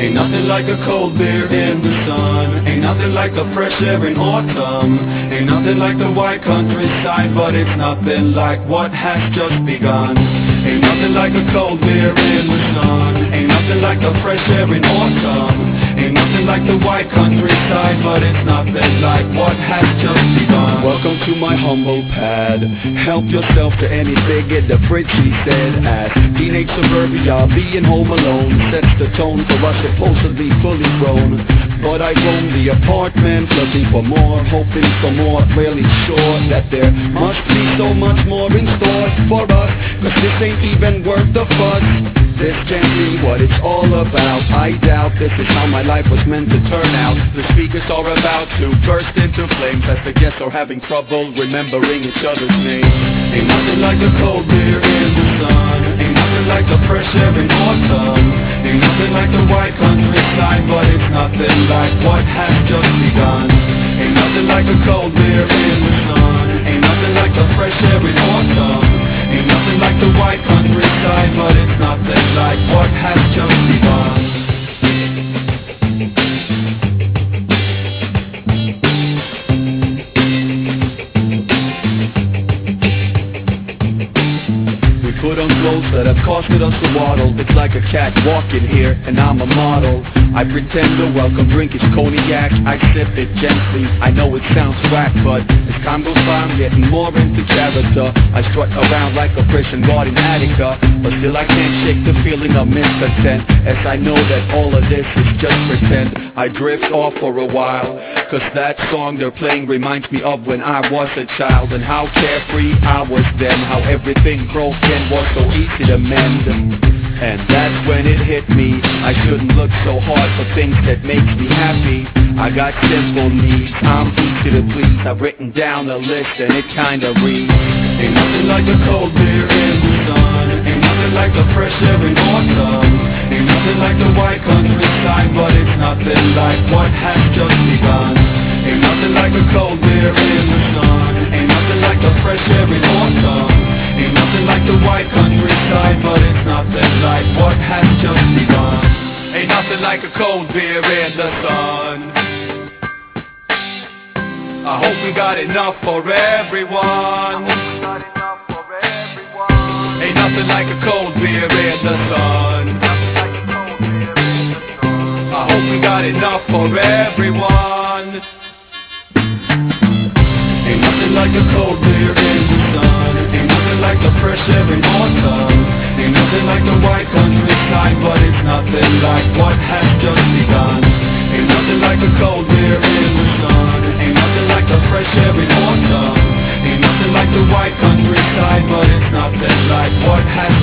Ain't nothing like a cold beer in the sun. Ain't nothing like the fresh air in autumn. Ain't nothing like the white countryside, but it's nothing like what has just begun. Ain't nothing like a cold beer in the sun. Ain't nothing like the fresh air in autumn. Ain't nothing like the white countryside, but it's nothing like what has just begun. Welcome to my humble pad. Help yourself to anything in the fridge, he said. As teenage suburbia, being home alone sets the tone for us supposedly fully grown. But I roam the apartment looking for more, hoping for more, really sure that there must be so much more in store for us, cause this ain't even worth the fuss. This can't be what it's all about. I doubt this is how my life was meant to turn out. The speakers are about to burst into flames as the guests are having trouble remembering each other's names. Ain't nothing like a cold beer in the sun. Ain't nothing like the fresh air in autumn. Ain't nothing like the white countryside, but it's nothing like what has just begun. Ain't nothing like a cold beer in the sun. Ain't nothing like the fresh air in autumn. Ain't nothing like the white countryside, but it's nothing like what has just begun. Put on clothes that have costed us a waddle. It's like a cat walking here, and I'm a model. I pretend the welcome drink is cognac. I sip it gently, I know it sounds whack, but as time goes by I'm getting more into character. I strut around like a prison guard in Attica, but still I can't shake the feeling of miscontent, as I know that all of this is just pretend. I drift off for a while, cause that song they're playing reminds me of when I was a child, and how carefree I was then, how everything broken was so easy to mend. And that's when it hit me, I shouldn't look so hard for things that make me happy. I got simple needs, I'm easy to please. I've written down a list and it kinda reads: ain't nothing like a cold beer in the sun. Ain't nothing like the fresh air in autumn. Ain't nothing like the white countryside, but it's nothing like what has just begun. Ain't nothing like a cold beer in the sun. Ain't nothing like the fresh air in autumn. Ain't nothing like the white countryside, but it's nothing like what has just begun. Ain't nothing like a cold beer in the sun. I hope we got enough for everyone. Ain't nothing like a cold beer in the sun. I hope we got enough for everyone. Ain't nothing like a cold beer in the sun. Ain't nothing like the fresh air in autumn. Ain't nothing like the white countryside, but it's nothing like what has just begun. Ain't nothing like a cold beer in the sun. Ain't nothing like the fresh air in autumn. Ain't nothing like the white countryside, but it's nothing like what has